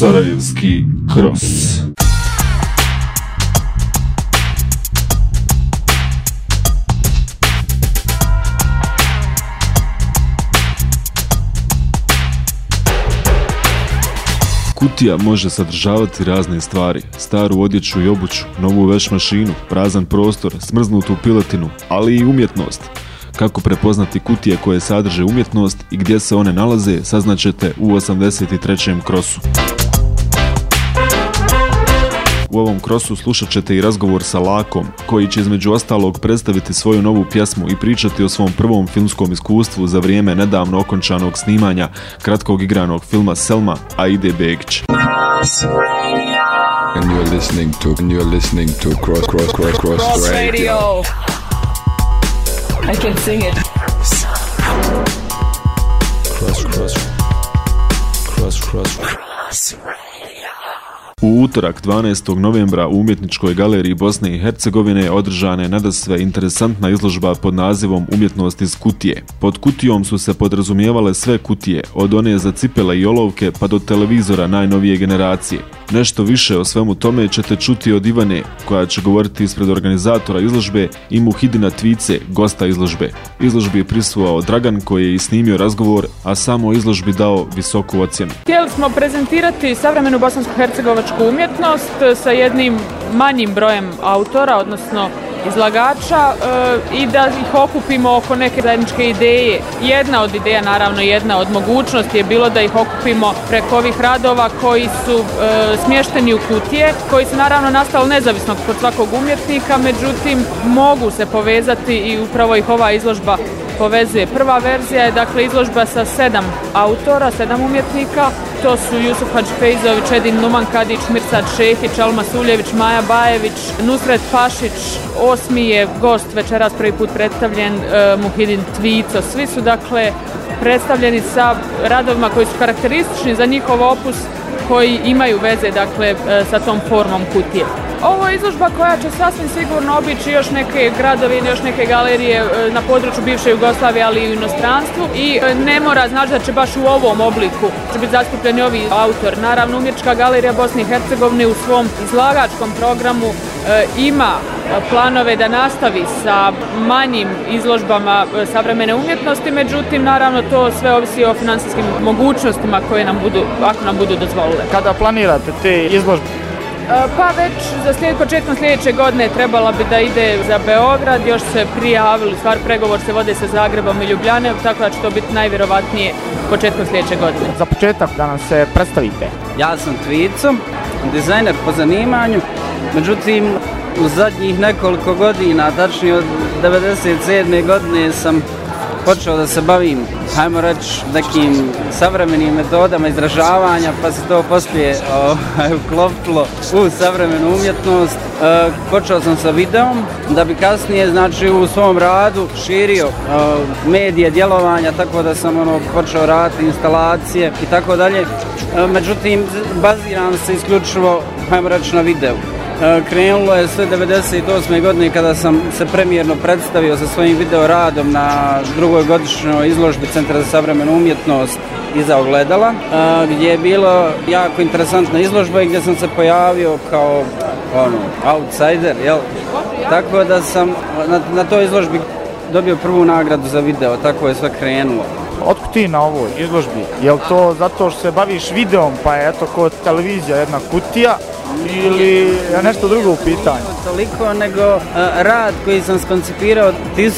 Sarajevski Cross. Kutija može sadržavati razne stvari, staru odjeću i obuću, novu veš mašinu, prazan prostor, smrznutu piletinu, ali i umjetnost. Kako prepoznati kutije koje sadrže umjetnost i gdje se one nalaze, saznaćete u 83. Crossu. U ovom Crossu slušat ćete i razgovor sa Lakom, koji će između ostalog predstaviti svoju novu pjesmu i pričati o svom prvom filmskom iskustvu za vrijeme nedavno okončanog snimanja kratkog igranog filma Selma Aide Begić. And you're listening to Cross Radio. I can sing it. Cross. U utorak 12. novembra u Umjetničkoj galeriji Bosne i Hercegovine održana je nadasve interesantna izložba pod nazivom Umjetnost iz kutije. Pod kutijom su se podrazumijevale sve kutije, od one za cipele i olovke pa do televizora najnovije generacije. Nešto više o svemu tome ćete čuti od Ivane, koja će govoriti ispred organizatora izložbe, i Muhidina Tvice, gosta izložbe. Izložbi je prisustvovao Dragan, koji je i snimio razgovor, a samo izložbi dao visoku ocjenu. Htjeli smo prezentirati savremenu bosansko-hercegovačku umjetnost sa jednim manjim brojem autora, odnosno izlagača, i da ih okupimo oko neke zajedničke ideje. Jedna od ideja, naravno jedna od mogućnosti je bilo da ih okupimo preko ovih radova koji su smješteni u kutije, koji su naravno nastali nezavisno kod svakog umjetnika, međutim mogu se povezati i upravo ih ova izložba povezuje. Prva verzija je dakle izložba sa 7 autora, 7 umjetnika. To su Jusuf Hadžifejzović, Edin Numan Kadić, Mirsad Šehić, Alma Suljević, Maja Bajević, Nusret Pašić. Osmi je gost večeras prvi put predstavljen, Muhidin Tvico. Svi su dakle predstavljeni sa radovima koji su karakteristični za njihov opus, koji imaju veze dakle sa tom formom kutije. Ovo je izložba koja će sasvim sigurno obići još neke gradove i još neke galerije na području bivše Jugoslavije, ali i u inostranstvu, i ne mora znači da će baš u ovom obliku će biti zastupljeni ovi autor. Naravno, Umjetnička galerija Bosne i Hercegovine u svom izlagačkom programu ima planove da nastavi sa manjim izložbama savremene umjetnosti, međutim, naravno, to sve ovisi o financijskim mogućnostima koje nam budu, ako nam budu dozvolile. Kada planirate te izložbe? Pa već početkom sljedeće godine trebala bi da ide za Beograd, još se prijavili, stvar pregovor se vode sa Zagrebom i Ljubljanom, tako da će to biti najvjerovatnije početkom sljedeće godine. Za početak da nam se predstavite. Ja sam Tvico, dizajner po zanimanju, međutim u zadnjih nekoliko godina, tačnije od 97. godine sam počeo da se bavim, hajmo reći, nekim savremenim metodama izražavanja, pa se to poslije uklopilo u savremenu umjetnost. Počeo sam sa videom, da bi kasnije, znači, u svom radu širio medije djelovanja, tako da sam počeo raditi instalacije i tako dalje. Međutim, baziram se isključivo, hajmo reći, na videu. Krenulo je sve 98. godine kada sam se premijerno predstavio sa svojim video radom na drugoj godišnjoj izložbi Centra za savremenu umjetnost iza ogledala, gdje je bilo jako interesantna izložba i gdje sam se pojavio kao outsider, jel? Tako da sam na toj izložbi dobio prvu nagradu za video, tako je sve krenulo. Otkud ti na ovoj izložbi? Je li to zato što se baviš videom, pa je eto kod televizija jedna kutija, ili je nešto drugo u pitanju? Toliko, nego rad koji sam skoncipirao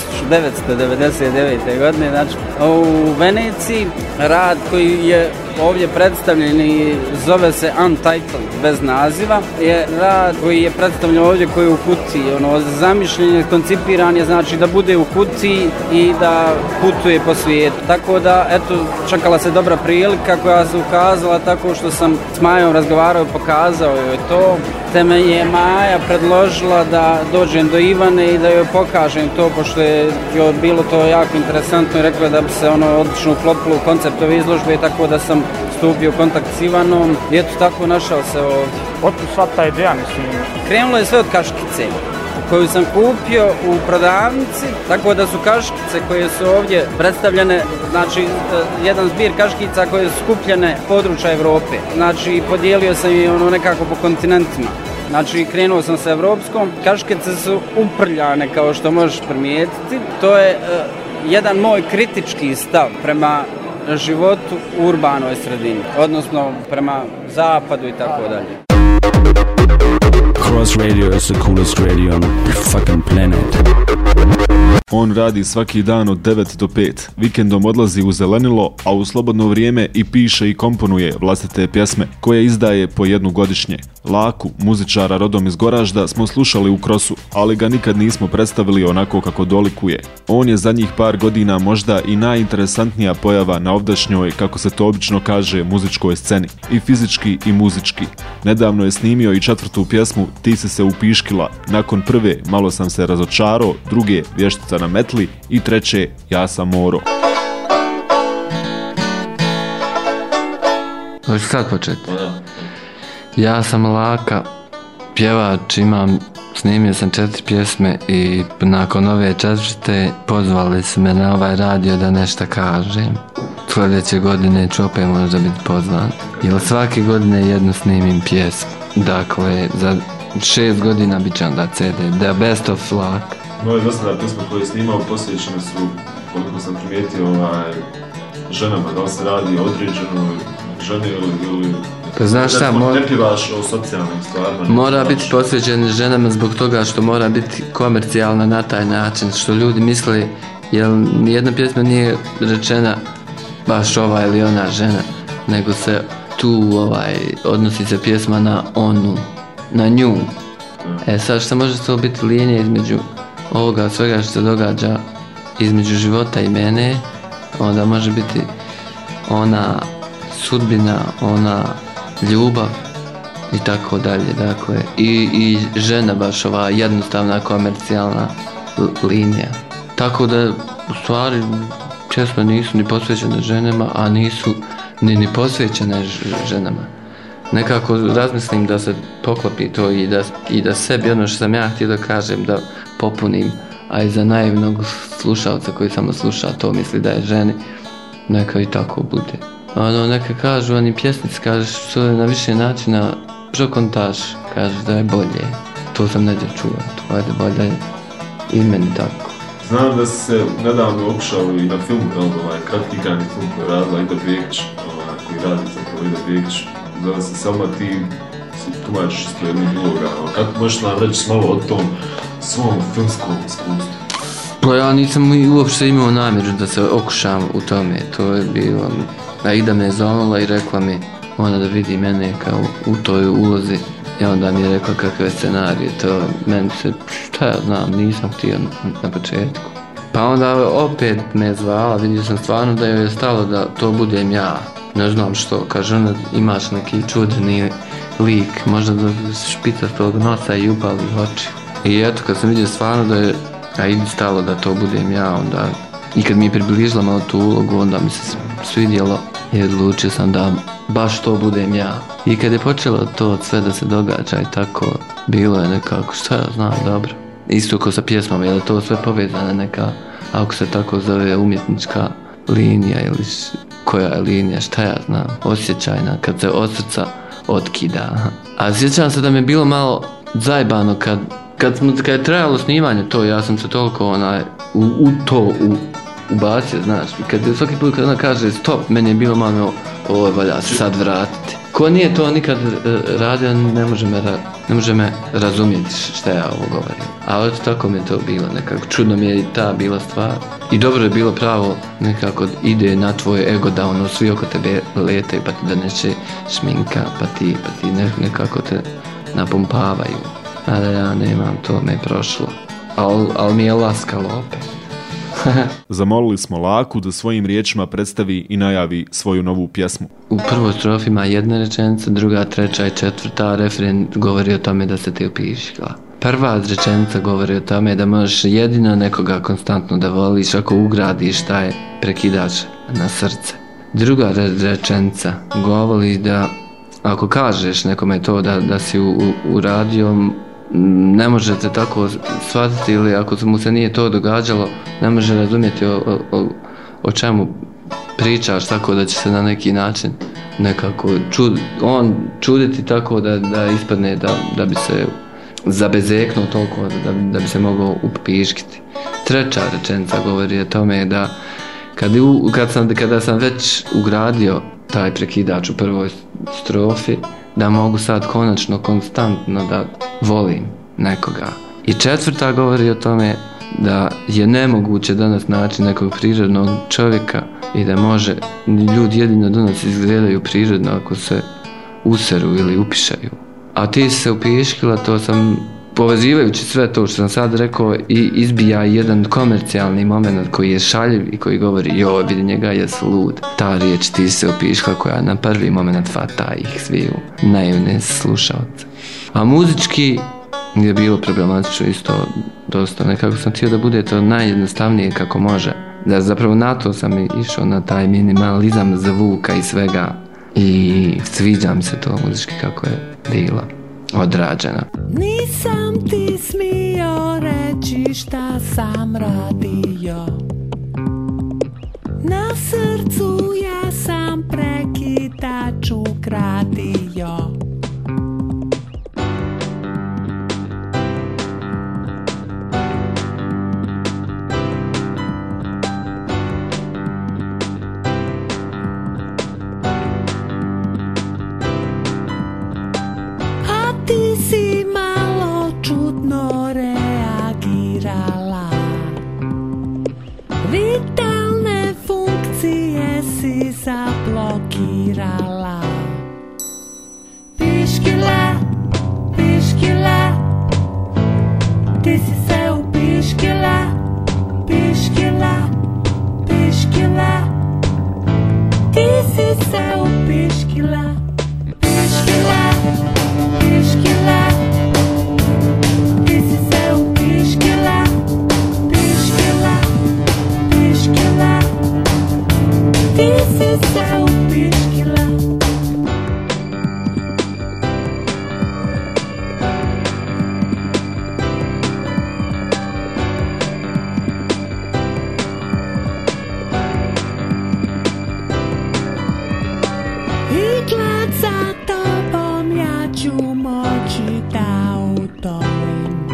1999. godine, znači u Veneciji, rad koji je ovdje predstavljen i zove se Untitled, bez naziva, je rad koji je predstavljen ovdje, koji je u kutiji, zamišljen je, koncipiran je, znači da bude u kutiji i da putuje po svijetu. Tako da, eto, čekala se dobra prilika koja se ukazala tako što sam s Majom razgovarao i pokazao joj to, te me je Maja predložila da dođem do Ivane i da joj pokažem to, pošto je joj bilo to jako interesantno i rekla da bi se odlično uklopilo u koncept ove izložbe, tako da sam stupio u kontakt s Ivanom i eto tako našao se ovdje. Otkud sva ta ideja, mislim? Krenulo je sve od kaškice. koju sam kupio u prodavnici, tako da su kaškice koje su ovdje predstavljene, znači jedan zbir kaškica koje su skupljene područja Europe. Znači podijelio sam ih nekako po kontinentima. Znači krenuo sam sa evropskom, kaškice su uprljane kao što možeš primijetiti. To je jedan moj kritički stav prema životu u urbanoj sredini, odnosno prema zapadu i tako dalje. Cross Radio is the coolest radio on the fucking planet. On radi svaki dan od 9 do 5, vikendom odlazi u zelenilo, a u slobodno vrijeme i piše i komponuje vlastite pjesme, koje izdaje po jednu godišnje. Laku, muzičara rodom iz Goražda, smo slušali u Krosu, ali ga nikad nismo predstavili onako kako dolikuje. On je zadnjih par godina možda i najinteresantnija pojava na ovdašnjoj, kako se to obično kaže, muzičkoj sceni. I fizički i muzički. Nedavno je snimio i 4. pjesmu Ti si se upiškila. Nakon prve Malo sam se razočarao, druge Vještica na metli i treće Ja sam moro. Hoću sad početi? Ja sam Laka, pjevač, snimio sam 4 pjesme i nakon ove 4. pozvali su me na ovaj radio da nešto kažem. Sljedeće godine ću opet možda biti pozvan. Jer svake godine jednu snimim pjesmu. Dakle, za 6 godina bit će onda CD, The Best of Laka. Moje dosada pjesme koje je snimao posvećene su, koliko sam primijetio, ženama. Da li se radi o određenoj ženi ili... Pa znaš šta, ne pjevaš o socijalnim stvarima. Mora biti posvećen ženama zbog toga što mora biti komercijalna na taj način, što ljudi misle, jer nijedna pjesma nije rečena baš ova ili ona žena, nego se tu odnosi se pjesma na onu, na nju. Sad što može to biti linija između ovoga svega što se događa između života i mene, onda može biti ona sudbina, ona ljubav i tako dalje, dakle, i žena baš ova jednostavna komercijalna linija. Tako da, u stvari, pjesme nisu ni posvećene ženama, a nisu ni posvećene ženama. Nekako razmislim da se poklopi to i da sebi ono što sam ja htio da kažem, da popunim, a i za naivnog slušalca koji samo sluša to misli da je ženi, neka i tako bude. Neka kažu, oni pjesnici kažu što je na više načina žokontaš, kažu da je bolje. To sam neđe čuo, to ajde bolje i meni tako. Znam da si se nedavno okušao i na film, kratki igrani film koji radila Ida Begić, koji radi zapravo Ida Begić. Zove se Selma, ti tumačiš isto jednog uloga. Kako možeš nam reći malo o tom svom filmskom iskustvu? Pa ja nisam uopšte imao namjeru da se okušam u tome, to je bilo... A Ida me je zovnula i rekla mi ona da vidi mene kao u toj ulozi i onda mi je rekla kakve scenarije, to meni se, šta ja znam, nisam htio na početku. Pa onda opet me zvala, vidio sam stvarno da joj je stalo da to budem ja. Ne znam što, kaže ona, imaš neki čudni lik, možda da špicaš tog nosa i upali oči. I eto, kad sam vidio stvarno da je Idi stalo da to budem ja, onda i kad mi je približila malo tu ulogu, onda mi se svidjelo i odlučio sam da baš to budem ja. I kad je počelo to sve da se događa i tako, bilo je nekako, šta ja znam, dobro. Isto ko sa pjesmama, je li to sve povezana neka, ako se tako zove, umjetnička linija ili koja je linija, šta ja znam, osjećajna, kad se od srca otkida. A sjećam se da mi je bilo malo zajebano kad je trajalo snimanje to, ja sam se toliko u to ubacio, znaš, i kad svaki put kad ona kaže stop, meni je bilo malo, ovo valja se sad vratiti. Ko nije to nikad radio, ne može me razumjeti šta ja ovo govorim. Ali tako mi je to bilo, nekako čudno mi je i ta bila stvar. I dobro je bilo pravo, nekako ide na tvoj ego da svi oko tebe letaju, pa ti doneće šminka, pa ti nekako te napumpavaju. Ali ja nemam, to me je prošlo. Ali mi je laskalo opet. Zamolili smo Laku da svojim riječima predstavi i najavi svoju novu pjesmu. U prvoj strofi ima jedna rečenica, druga, treća i četvrta, refren govori o tome da se ti upiškila. Prva rečenica govori o tome da možeš jedino nekoga konstantno da voliš ako ugradiš taj prekidač na srce. Druga rečenica govori da ako kažeš nekome to da si uradio, ne možete tako shvatiti ili ako mu se nije to događalo, ne može razumjeti o čemu pričaš, tako da će se na neki način nekako čuditi tako da ispadne da bi se zabezeknuo toliko da bi se mogao upiškiti. Treća rečenica govori o tome da kada sam već ugradio taj prekidač u prvoj strofi, da mogu sad konačno konstantno da volim nekoga. I četvrta govori o tome da je nemoguće danas naći nekog prirodnog čovjeka i da može, ljudi jedino danas izgledaju prirodno ako se useru ili upišaju. A ti se upiškila, to sam povezivajući sve to što sam sad rekao i izbija jedan komercijalni moment koji je šaljiv i koji govori joj, vidi njega je lud. Ta riječ ti se upiškla koja na prvi moment fata ih sviju naivne slušalce. A muzički je bilo problematično isto dosta. Nekako sam htio da bude to najjednostavnije kako može. Da zapravo na to sam išao, na taj minimalizam zvuka i svega. I sviđa mi se to muzički kako je bilo odrađena. Nisam ti smio reći šta sam radio. Na srcu ja sam prekidač ugradio. Vitalne funkcije si zablokirala. Piškila, piškila, ti si se upiškila. Piškila, piškila, ti si se upiškila. Piškila, piškila, ti si se upiškila. Piškila, piškila, ti si se upiškila. I glad za tobom ja ću moći da utomim.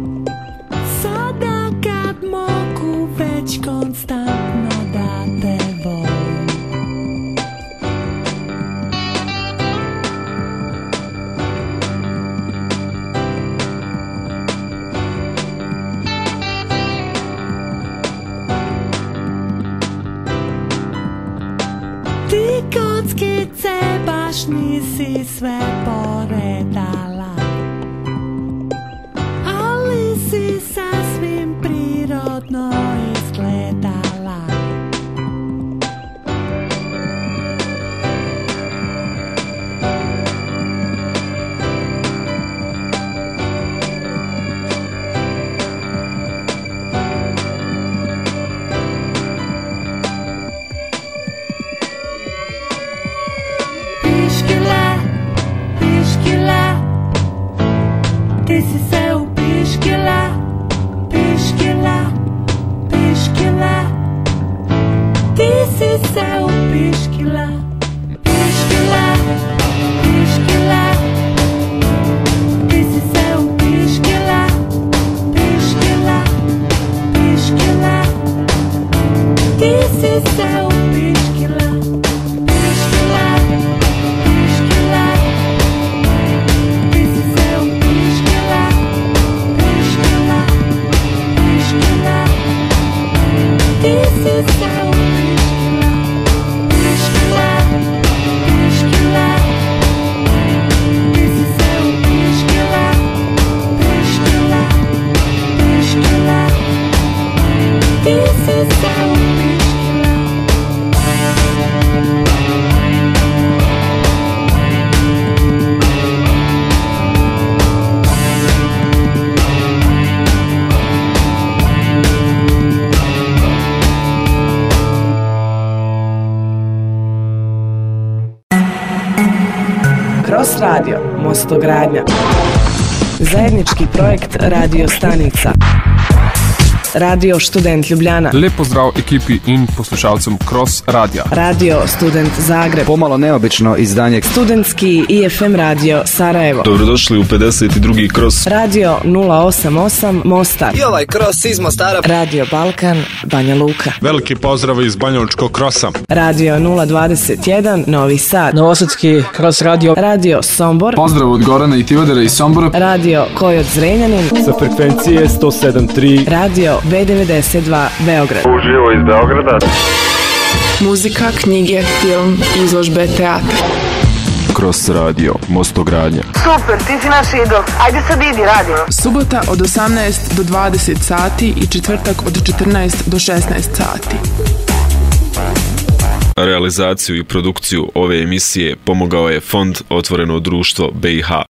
Sada kad mogu već konstantno da te volim. Ti kockice baš nisi sve poredala, ali si sasvim prirodno izgledala. Piškila, piškila, ti si se upiškila. Piškila, piškila, ti si se upiškila. Piškila, piškila, ti si se upiškila. Piškila, piškila, ti si se upiškila. Piškila, piškila, ti si se upiškila. Piškila, piškila, ti si se upiškila. Piškila, piškila, ti si se upiškila. Piškila, piškila, ti si se upiškila. Cross Radio, Mostogradnja. Zajednički projekt radio stanica. Radio Student Ljubljana. Lep pozdrav ekipi in poslušalcem Cross Radija. Radio Student Zagreb. Pomalo neobično izdanje. Studentski IFM radio Sarajevo. Dobrodošli u 52. Cross. Radio 088 Mostar. I ovaj Cross iz Mostara. Radio Balkan Banja Luka. Veliki pozdrav iz Banjalučkog Crossa. Radio 021 Novi Sad. Novosadski Cross radio. Radio Sombor. Pozdrav od Gorana i Tivadera iz Sombora. Radio Kojot Zrenjanin. Sa frekvencije 107.3. Radio B92 Beograd. Uživo iz Beograda. Muzika, knjige, film, izložbe, teatr. Cross Radio, Mostogradnja. Super, ti si naš idol. Ajde sad idi, radimo. Subota od 18 do 20 sati i četvrtak od 14 do 16 sati. Realizaciju i produkciju ove emisije pomogao je Fond Otvoreno društvo BiH.